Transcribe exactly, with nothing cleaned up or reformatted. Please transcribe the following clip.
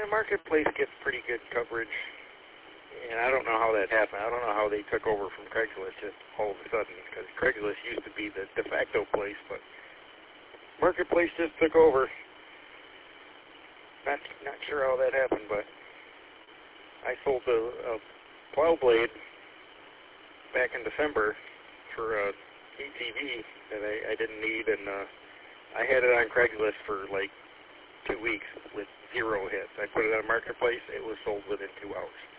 the Marketplace gets pretty good coverage, and I don't know how that happened. I don't know how they took over from Craigslist just all of a sudden, because Craigslist used to be the de facto place, but Marketplace just took over. Not not sure how that happened, but I sold a, a plow blade back in December for a A T V that I, I didn't need, and uh, I had it on Craigslist for like two weeks with zero hits. I put it on Marketplace. It was sold within two hours.